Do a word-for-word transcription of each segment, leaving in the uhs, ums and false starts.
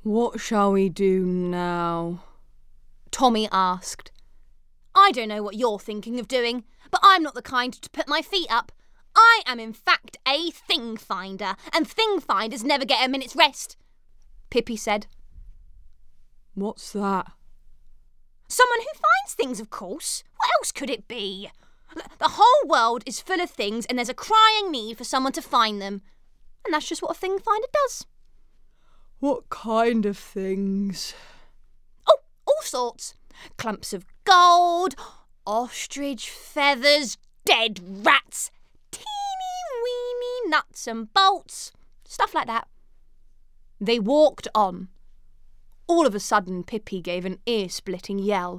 What shall we do now? Tommy asked. I don't know what you're thinking of doing, but I'm not the kind to put my feet up. I am in fact a thing finder, and thing finders never get a minute's rest, Pippi said. What's that? Someone who finds things, of course. What else could it be? The whole world is full of things and there's a crying need for someone to find them. And that's just what a thing finder does. What kind of things? Oh, all sorts. Clumps of gold, ostrich feathers, dead rats, teeny weeny nuts and bolts, stuff like that. They walked on. All of a sudden, Pippi gave an ear-splitting yell.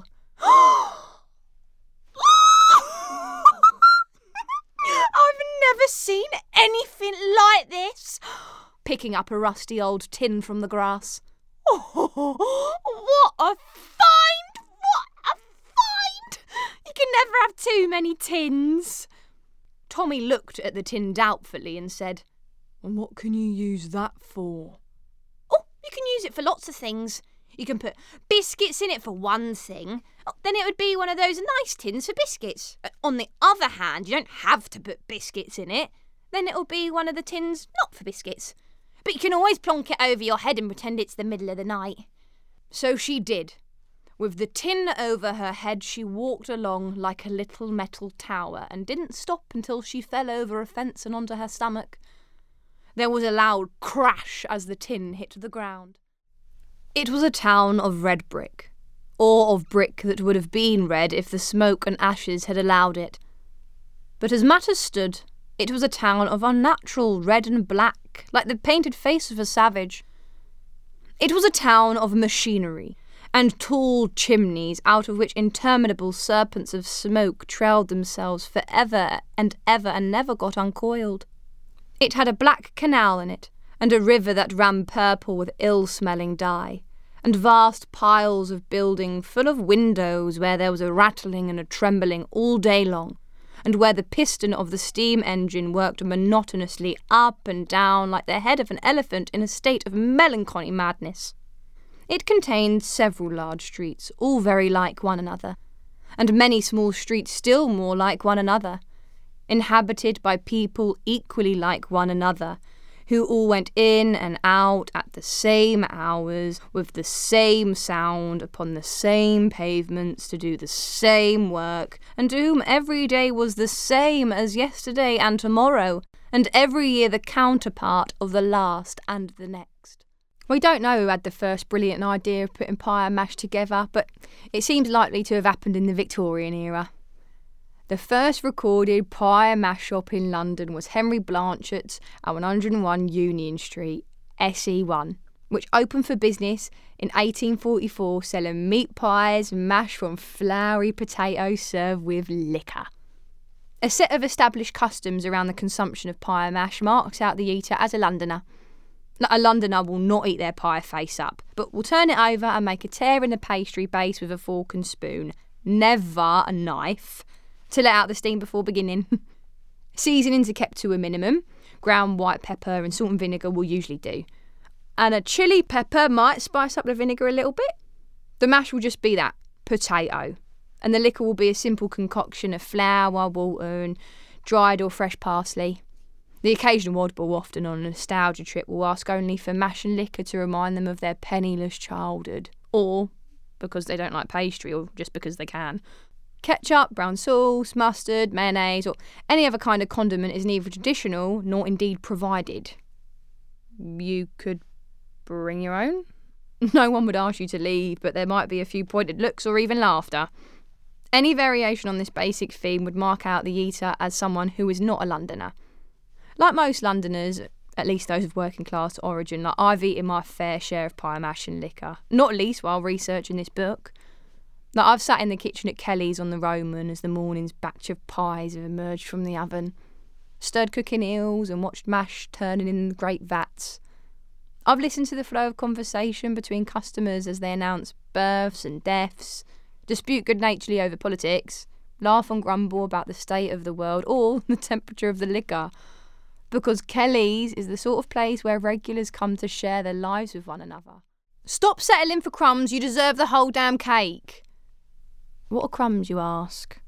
I've never seen anything like this. Picking up a rusty old tin from the grass. Oh, what a find! What a find! You can never have too many tins. Tommy looked at the tin doubtfully and said, And what can you use that for? Oh, you can use it for lots of things. You can put biscuits in it for one thing. Oh, then it would be one of those nice tins for biscuits. On the other hand, you don't have to put biscuits in it. Then it'll be one of the tins not for biscuits. But you can always plonk it over your head and pretend it's the middle of the night. So she did. With the tin over her head, she walked along like a little metal tower and didn't stop until she fell over a fence and onto her stomach. There was a loud crash as the tin hit the ground. It was a town of red brick, or of brick that would have been red if the smoke and ashes had allowed it. But as matters stood, it was a town of unnatural red and black, like the painted face of a savage. It was a town of machinery, and tall chimneys out of which interminable serpents of smoke trailed themselves for ever and ever and never got uncoiled. It had a black canal in it, and a river that ran purple with ill-smelling dye, and vast piles of building full of windows where there was a rattling and a trembling all day long, and where the piston of the steam engine worked monotonously up and down like the head of an elephant in a state of melancholy madness. It contained several large streets, all very like one another, and many small streets still more like one another, inhabited by people equally like one another, who all went in and out at the same hours, with the same sound, upon the same pavements, to do the same work, and to whom every day was the same as yesterday and tomorrow, and every year the counterpart of the last and the next. We don't know who had the first brilliant idea of putting pie and mash together, but it seems likely to have happened in the Victorian era. The first recorded pie and mash shop in London was Henry Blanchard's at one oh one Union Street, S E one, which opened for business in eighteen forty-four, selling meat pies mashed from floury potatoes served with liquor. A set of established customs around the consumption of pie and mash marks out the eater as a Londoner. A Londoner will not eat their pie face up, but will turn it over and make a tear in the pastry base with a fork and spoon, never a knife, to let out the steam before beginning. Seasonings are kept to a minimum. Ground white pepper and salt and vinegar will usually do. And a chilli pepper might spice up the vinegar a little bit. The mash will just be that, potato. And the liquor will be a simple concoction of flour, water and dried or fresh parsley. The occasional oddball, often on a nostalgia trip, will ask only for mash and liquor to remind them of their penniless childhood. Or because they don't like pastry, or just because they can. Ketchup, brown sauce, mustard, mayonnaise, or any other kind of condiment is neither traditional nor indeed provided. You could bring your own. No one would ask you to leave, but there might be a few pointed looks or even laughter. Any variation on this basic theme would mark out the eater as someone who is not a Londoner. Like most Londoners, at least those of working class origin, like I've eaten my fair share of pie, mash and liquor, not least while researching this book. Like I've sat in the kitchen at Kelly's on the Roman as the morning's batch of pies have emerged from the oven, stirred cooking eels and watched mash turning in the great vats. I've listened to the flow of conversation between customers as they announce births and deaths, dispute good-naturedly over politics, laugh and grumble about the state of the world or the temperature of the liquor, because Kelly's is the sort of place where regulars come to share their lives with one another. Stop settling for crumbs, you deserve the whole damn cake. What are crumbs, you ask?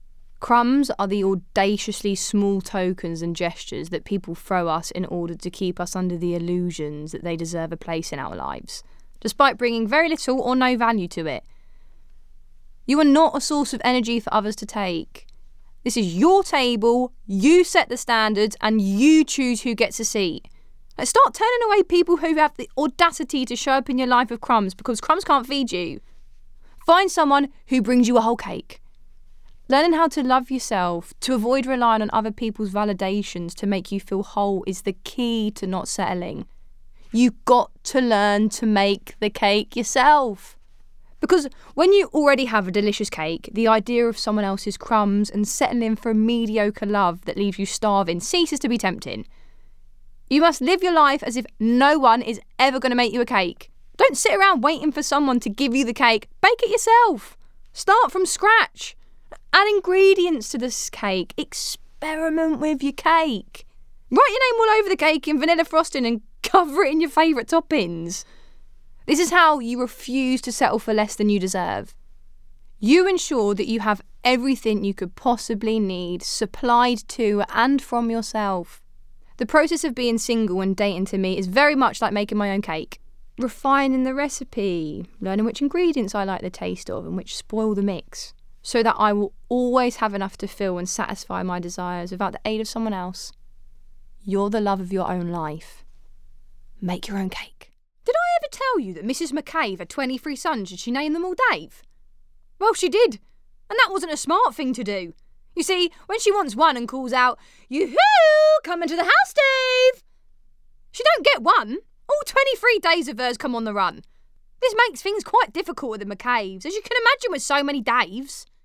Crumbs are the audaciously small tokens and gestures that people throw us in order to keep us under the illusions that they deserve a place in our lives, despite bringing very little or no value to it. You are not a source of energy for others to take. This is your table, you set the standards, and you choose who gets a seat. Like, start turning away people who have the audacity to show up in your life with crumbs, because crumbs can't feed you. Find someone who brings you a whole cake. Learning how to love yourself, to avoid relying on other people's validations to make you feel whole is the key to not settling. You've got to learn to make the cake yourself. Because when you already have a delicious cake, the idea of someone else's crumbs and settling for a mediocre love that leaves you starving ceases to be tempting. You must live your life as if no one is ever going to make you a cake. Don't sit around waiting for someone to give you the cake. Bake it yourself. Start from scratch. Add ingredients to this cake. Experiment with your cake. Write your name all over the cake in vanilla frosting and cover it in your favourite toppings. This is how you refuse to settle for less than you deserve. You ensure that you have everything you could possibly need supplied to and from yourself. The process of being single and dating to me is very much like making my own cake. Refining the recipe, learning which ingredients I like the taste of and which spoil the mix, so that I will always have enough to fill and satisfy my desires without the aid of someone else. You're the love of your own life. Make your own cake. Did I ever tell you that Missus McCabe had twenty-three sons and she named them all Dave? Well, she did, and that wasn't a smart thing to do. You see, when she wants one and calls out, "Yoo-hoo, come into the house, Dave!" she don't get one. All twenty-three days of hers come on the run. This makes things quite difficult with the McCaves, as you can imagine with so many Daves.